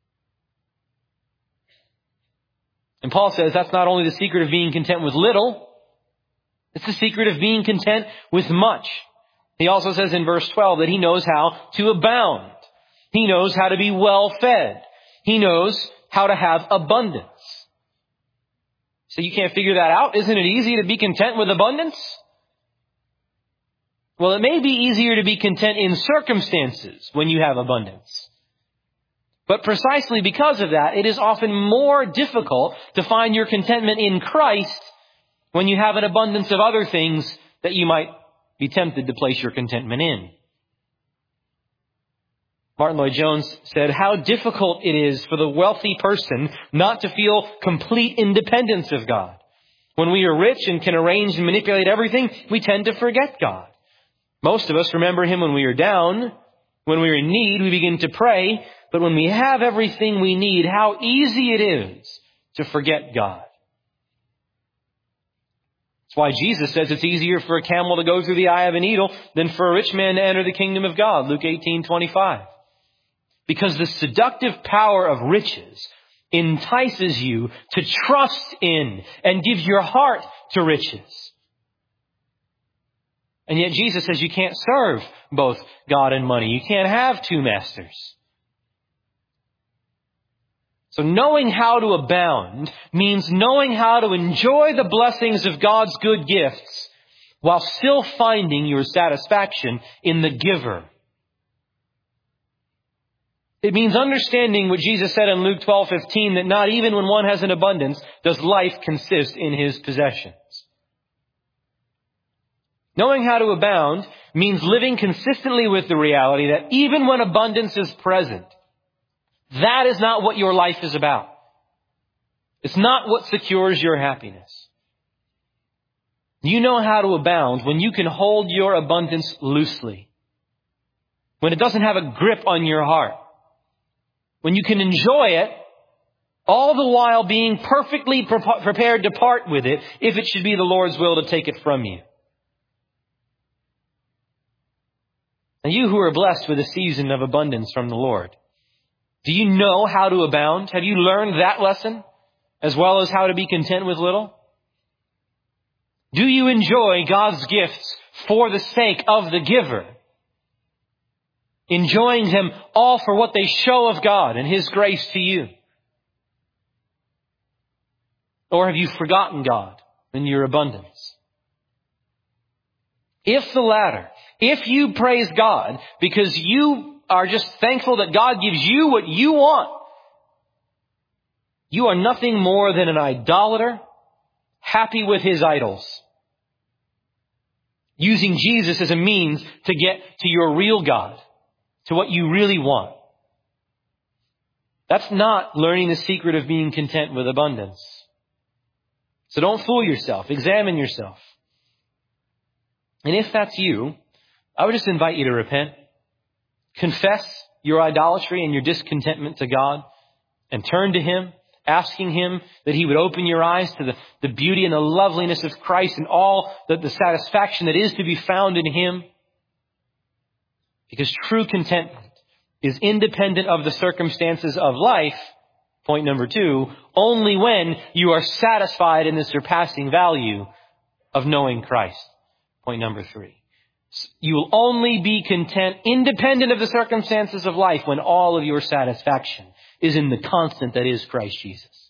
And Paul says that's not only the secret of being content with little, it's the secret of being content with much. He also says in verse twelve that he knows how to abound. He knows how to be well fed. He knows how to have abundance. So you can't figure that out? Isn't it easy to be content with abundance? Well, it may be easier to be content in circumstances when you have abundance. But precisely because of that, it is often more difficult to find your contentment in Christ when you have an abundance of other things that you might be tempted to place your contentment in. Martin Lloyd-Jones said, how difficult it is for the wealthy person not to feel complete independence of God. When we are rich and can arrange and manipulate everything, we tend to forget God. Most of us remember Him when we are down. When we are in need, we begin to pray. But when we have everything we need, how easy it is to forget God. That's why Jesus says it's easier for a camel to go through the eye of a needle than for a rich man to enter the kingdom of God. Luke eighteen twenty-five. Because the seductive power of riches entices you to trust in and give your heart to riches. And yet Jesus says you can't serve both God and money. You can't have two masters. So knowing how to abound means knowing how to enjoy the blessings of God's good gifts while still finding your satisfaction in the giver. It means understanding what Jesus said in Luke twelve fifteen, that not even when one has an abundance does life consist in his possessions. Knowing how to abound means living consistently with the reality that even when abundance is present, that is not what your life is about. It's not what secures your happiness. You know how to abound when you can hold your abundance loosely. When it doesn't have a grip on your heart. When you can enjoy it, all the while being perfectly pre- prepared to part with it if it should be the Lord's will to take it from you. And you who are blessed with a season of abundance from the Lord, do you know how to abound? Have you learned that lesson as well as how to be content with little? Do you enjoy God's gifts for the sake of the giver? Enjoying them all for what they show of God and His grace to you? Or have you forgotten God in your abundance? If the latter, if you praise God because you are just thankful that God gives you what you want, you are nothing more than an idolater, happy with his idols. Using Jesus as a means to get to your real God, to what you really want. That's not learning the secret of being content with abundance. So don't fool yourself. Examine yourself. And if that's you, I would just invite you to repent. Confess your idolatry and your discontentment to God and turn to Him, asking Him that He would open your eyes to the, the beauty and the loveliness of Christ and all the, the satisfaction that is to be found in Him. Because true contentment is independent of the circumstances of life, point number two, only when you are satisfied in the surpassing value of knowing Christ, point number three. You will only be content, independent of the circumstances of life, when all of your satisfaction is in the constant that is Christ Jesus.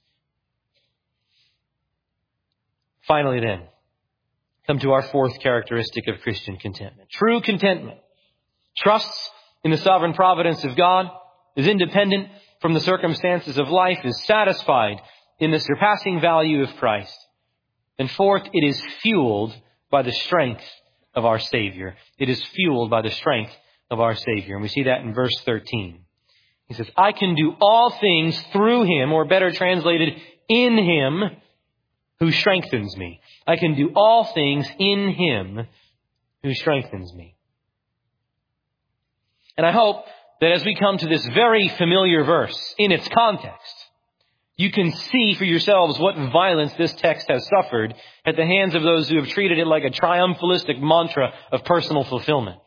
Finally then, come to our fourth characteristic of Christian contentment. True contentment trusts in the sovereign providence of God, is independent from the circumstances of life, is satisfied in the surpassing value of Christ. And fourth, it is fueled by the strength of our Savior. It is fueled by the strength of our Savior. And we see that in verse thirteen. He says, I can do all things through Him, or better translated, in Him who strengthens me. I can do all things in Him who strengthens me. And I hope that as we come to this very familiar verse in its context, you can see for yourselves what violence this text has suffered at the hands of those who have treated it like a triumphalistic mantra of personal fulfillment.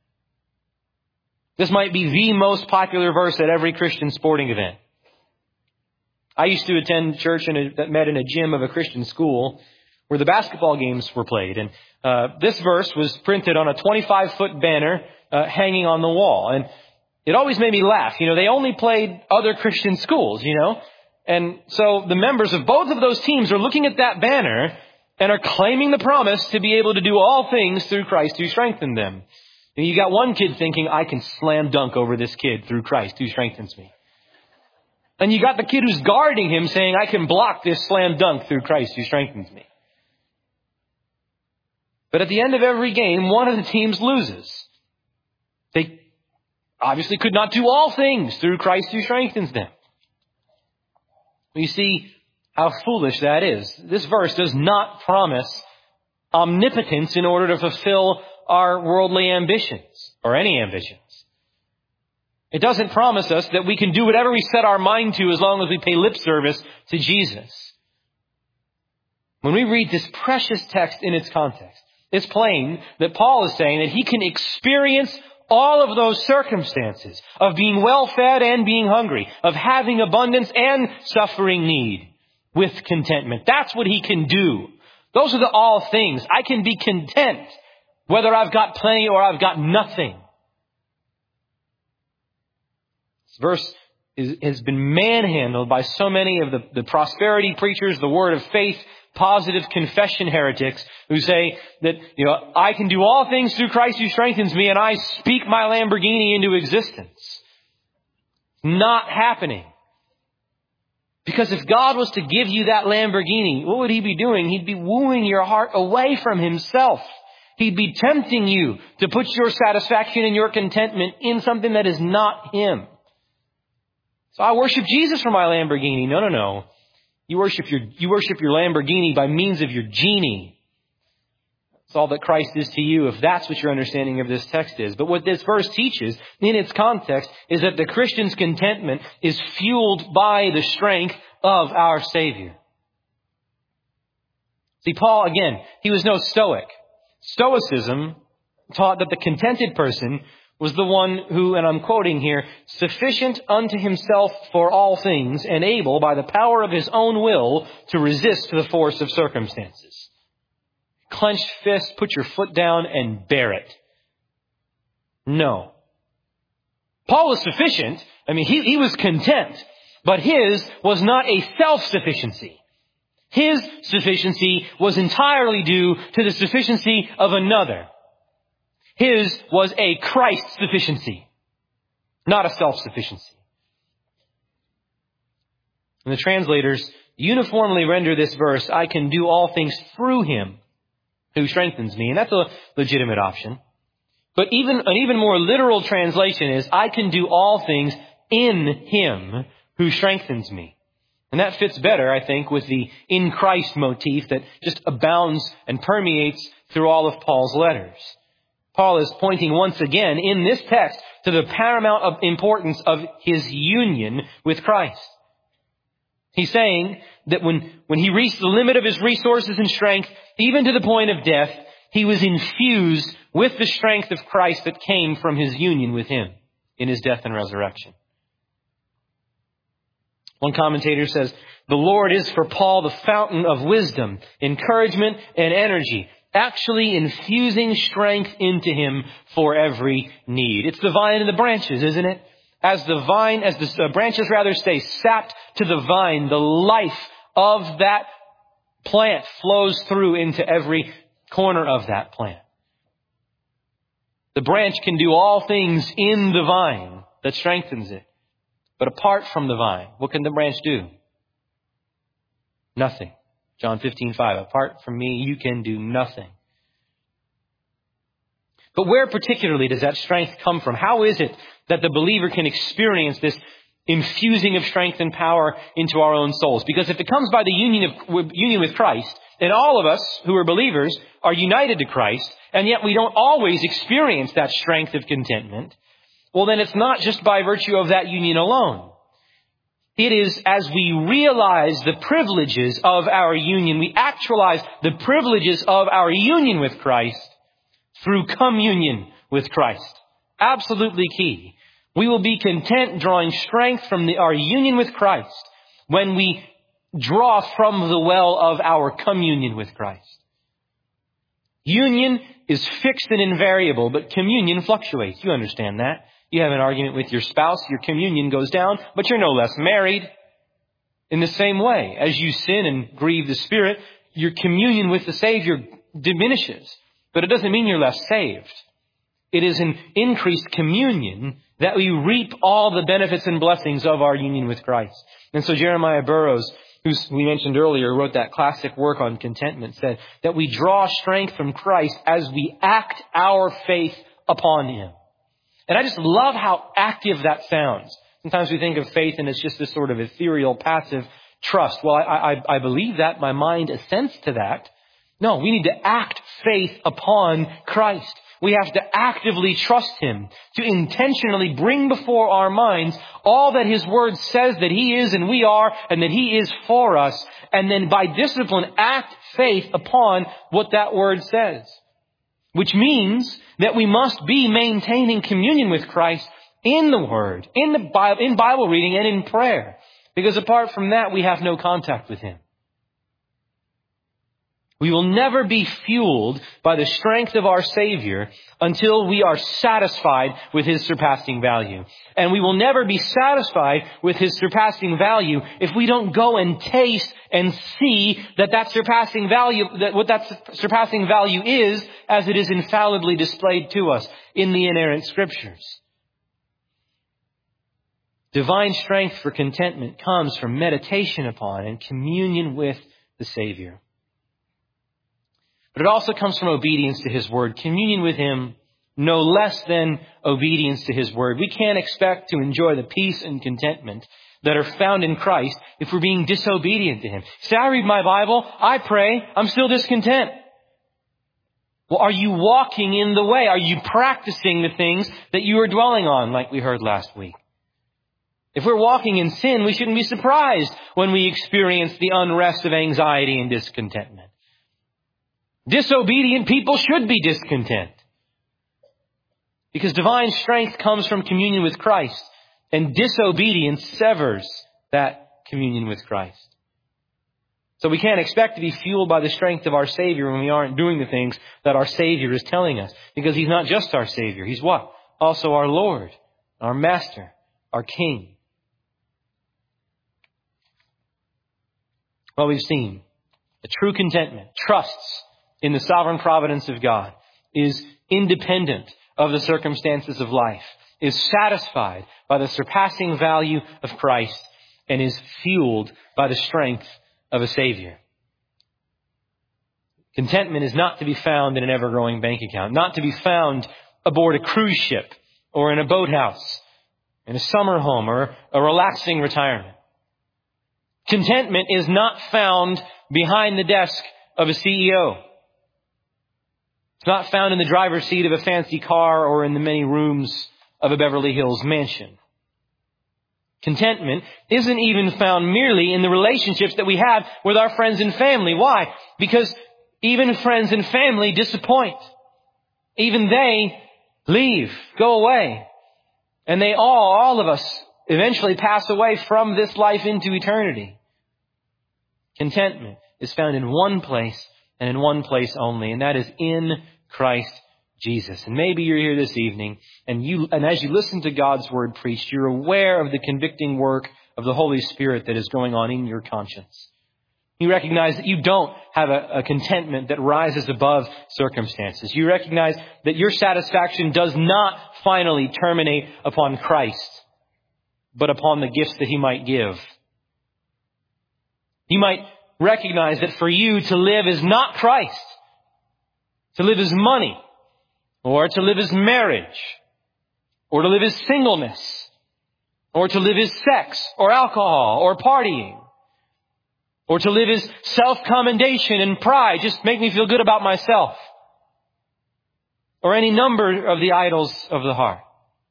This might be the most popular verse at every Christian sporting event. I used to attend church in a, that met in a gym of a Christian school where the basketball games were played. And uh, this verse was printed on a twenty-five foot banner uh, hanging on the wall. And it always made me laugh. You know, they only played other Christian schools, you know. And so the members of both of those teams are looking at that banner and are claiming the promise to be able to do all things through Christ who strengthened them. And you got one kid thinking, I can slam dunk over this kid through Christ who strengthens me. And you got the kid who's guarding him saying, I can block this slam dunk through Christ who strengthens me. But at the end of every game, one of the teams loses. They obviously could not do all things through Christ who strengthens them. You see how foolish that is. This verse does not promise omnipotence in order to fulfill our worldly ambitions, or any ambitions. It doesn't promise us that we can do whatever we set our mind to as long as we pay lip service to Jesus. When we read this precious text in its context, it's plain that Paul is saying that he can experience all of those circumstances of being well-fed and being hungry, of having abundance and suffering need with contentment. That's what he can do. Those are the all things. I can be content whether I've got plenty or I've got nothing. This verse is, has been manhandled by so many of the, the prosperity preachers, the word of faith, positive confession heretics who say that, you know, I can do all things through Christ who strengthens me, and I speak my Lamborghini into existence. Not happening. Because if God was to give you that Lamborghini, what would He be doing? He'd be wooing your heart away from Himself. He'd be tempting you to put your satisfaction and your contentment in something that is not Him. So I worship Jesus for my Lamborghini. No, no, no. You worship your, you worship your Lamborghini by means of your genie. That's all that Christ is to you, if that's what your understanding of this text is. But what this verse teaches in its context is that the Christian's contentment is fueled by the strength of our Savior. See, Paul, again, he was no Stoic. Stoicism taught that the contented person was the one who, and I'm quoting here, sufficient unto himself for all things and able by the power of his own will to resist the force of circumstances. Clenched fist, put your foot down and bear it. No. Paul was sufficient. I mean, he, he was content, but his was not a self-sufficiency. His sufficiency was entirely due to the sufficiency of another. His was a Christ sufficiency, not a self-sufficiency. And the translators uniformly render this verse, I can do all things through Him who strengthens me. And that's a legitimate option. But even an even more literal translation is, I can do all things in Him who strengthens me. And that fits better, I think, with the in Christ motif that just abounds and permeates through all of Paul's letters. Paul is pointing once again in this text to the paramount of importance of his union with Christ. He's saying that when, when he reached the limit of his resources and strength, even to the point of death, he was infused with the strength of Christ that came from his union with Him in His death and resurrection. One commentator says, the Lord is for Paul the fountain of wisdom, encouragement, and energy, actually infusing strength into him for every need. It's the vine and the branches, isn't it? As the vine, as the uh, branches rather stay sapped to the vine, the life of that plant flows through into every corner of that plant. The branch can do all things in the vine that strengthens it. But apart from the vine, what can the branch do? Nothing. John fifteen five. Apart from me, you can do nothing. But where particularly does that strength come from? How is it that the believer can experience this infusing of strength and power into our own souls? Because if it comes by the union of union with Christ, then all of us who are believers are united to Christ, and yet we don't always experience that strength of contentment, well, then it's not just by virtue of that union alone. It is as we realize the privileges of our union, we actualize the privileges of our union with Christ through communion with Christ. Absolutely key. We will be content drawing strength from the, our union with Christ when we draw from the well of our communion with Christ. Union is fixed and invariable, but communion fluctuates. You understand that. You have an argument with your spouse, your communion goes down, but you're no less married. In the same way, as you sin and grieve the Spirit, your communion with the Savior diminishes. But it doesn't mean you're less saved. It is an increased communion that we reap all the benefits and blessings of our union with Christ. And so Jeremiah Burroughs, who we mentioned earlier, wrote that classic work on contentment, said that we draw strength from Christ as we act our faith upon Him. And I just love how active that sounds. Sometimes we think of faith and it's just this sort of ethereal, passive trust. Well, I, I, I believe that. My mind assents to that. No, we need to act faith upon Christ. We have to actively trust Him, to intentionally bring before our minds all that His Word says that He is and we are and that He is for us. And then by discipline, act faith upon what that Word says. Which means that we must be maintaining communion with Christ in the Word, in the Bible, in Bible reading and in prayer. Because apart from that, we have no contact with Him. We will never be fueled by the strength of our Savior until we are satisfied with His surpassing value. And we will never be satisfied with His surpassing value if we don't go and taste and see that that surpassing value, that what that surpassing value is, as it is infallibly displayed to us in the inerrant Scriptures. Divine strength for contentment comes from meditation upon and communion with the Savior. But it also comes from obedience to His Word. Communion with Him, no less than obedience to His Word. We can't expect to enjoy the peace and contentment that are found in Christ if we're being disobedient to Him. Say, I read my Bible, I pray, I'm still discontent. Well, are you walking in the way? Are you practicing the things that you are dwelling on, like we heard last week? If we're walking in sin, we shouldn't be surprised when we experience the unrest of anxiety and discontentment. Disobedient people should be discontent. Because divine strength comes from communion with Christ, and disobedience severs that communion with Christ. So we can't expect to be fueled by the strength of our Savior when we aren't doing the things that our Savior is telling us. Because He's not just our Savior. He's what? Also our Lord, our Master, our King. Well, we've seen a true contentment trusts in the sovereign providence of God, is independent of the circumstances of life, is satisfied by the surpassing value of Christ, and is fueled by the strength of a Savior. Contentment is not to be found in an ever-growing bank account, not to be found aboard a cruise ship or in a boathouse, in a summer home or a relaxing retirement. Contentment is not found behind the desk of a C E O. It's not found in the driver's seat of a fancy car or in the many rooms of a Beverly Hills mansion. Contentment isn't even found merely in the relationships that we have with our friends and family. Why? Because even friends and family disappoint. Even they leave, go away. And they all, all of us, eventually pass away from this life into eternity. Contentment is found in one place and in one place only, and that is in Christ Jesus. And maybe you're here this evening, and you, and as you listen to God's word preached, you're aware of the convicting work of the Holy Spirit that is going on in your conscience. You recognize that you don't have a, a contentment that rises above circumstances. You recognize that your satisfaction does not finally terminate upon Christ, but upon the gifts that He might give. You might recognize that for you to live is not Christ. To live is money, or to live is marriage, or to live is singleness, or to live is sex, or alcohol, or partying, or to live is self-commendation and pride. Just make me feel good about myself. Or any number of the idols of the heart.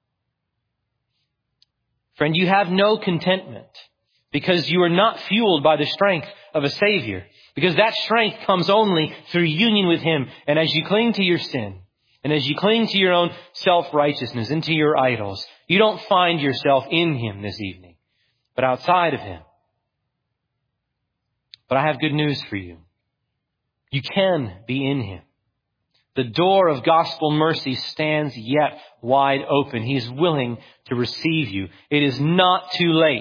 Friend, you have no contentment because you are not fueled by the strength of a Savior. Because that strength comes only through union with Him. And as you cling to your sin, and as you cling to your own self-righteousness and to your idols, you don't find yourself in Him this evening, but outside of Him. But I have good news for you. You can be in Him. The door of gospel mercy stands yet wide open. He is willing to receive you. It is not too late.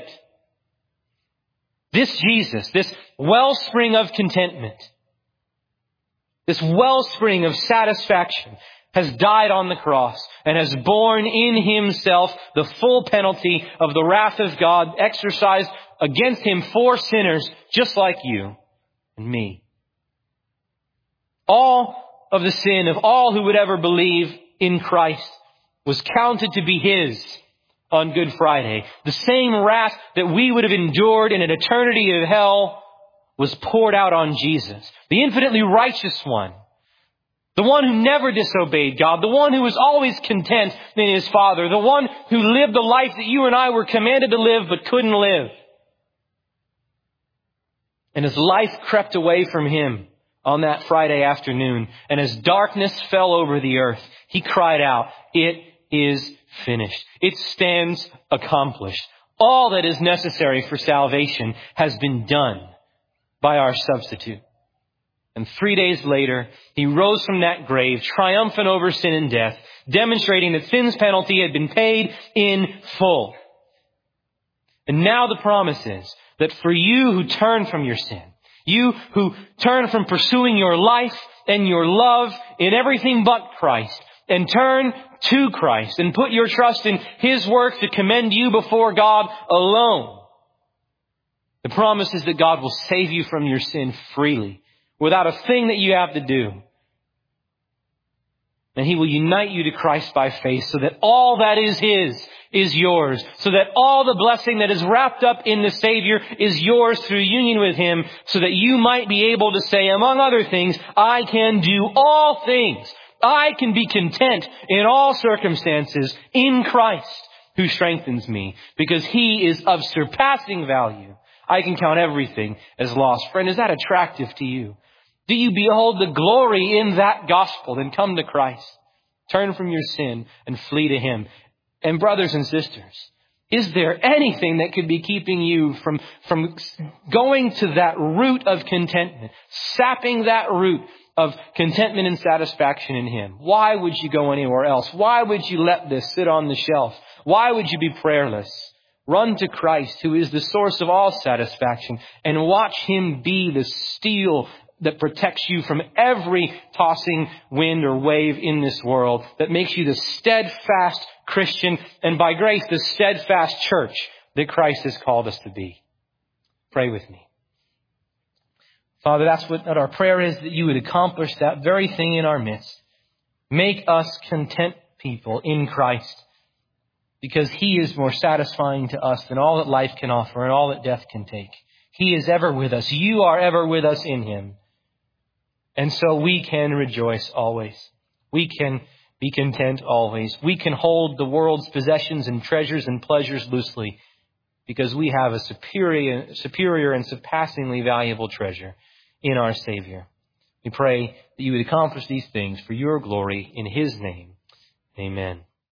This Jesus, this wellspring of contentment, this wellspring of satisfaction has died on the cross and has borne in Himself the full penalty of the wrath of God exercised against Him for sinners just like you and me. All of the sin of all who would ever believe in Christ was counted to be His on Good Friday. The same wrath that we would have endured in an eternity of hell was poured out on Jesus, the infinitely righteous one, the one who never disobeyed God, the one who was always content in His Father, the one who lived the life that you and I were commanded to live but couldn't live. And as life crept away from Him on that Friday afternoon, and as darkness fell over the earth, He cried out, "It is finished. It stands accomplished. All that is necessary for salvation has been done by our substitute." And three days later, He rose from that grave, triumphant over sin and death, demonstrating that sin's penalty had been paid in full. And now the promise is that for you who turn from your sin, you who turn from pursuing your life and your love in everything but Christ, and turn to Christ and put your trust in His work to commend you before God alone. The promise is that God will save you from your sin freely, without a thing that you have to do. And He will unite you to Christ by faith so that all that is His is yours. So that all the blessing that is wrapped up in the Savior is yours through union with Him, so that you might be able to say, among other things, I can do all things. I can be content in all circumstances in Christ who strengthens me, because He is of surpassing value. I can count everything as lost. Friend, is that attractive to you? Do you behold the glory in that gospel? Then come to Christ. Turn from your sin and flee to Him. And brothers and sisters, is there anything that could be keeping you from, from going to that root of contentment, sapping that root of contentment and satisfaction in Him? Why would you go anywhere else? Why would you let this sit on the shelf? Why would you be prayerless? Run to Christ, who is the source of all satisfaction, and watch Him be the steel that protects you from every tossing wind or wave in this world, that makes you the steadfast Christian, and by grace, the steadfast church that Christ has called us to be. Pray with me. Father, that's what our prayer is, that you would accomplish that very thing in our midst. Make us content people in Christ, because he is more satisfying to us than all that life can offer and all that death can take. He is ever with us. You are ever with us in him. And so we can rejoice always. We can be content always. We can hold the world's possessions and treasures and pleasures loosely, because we have a superior, superior and surpassingly valuable treasure in our Savior. We pray that you would accomplish these things for your glory in his name. Amen.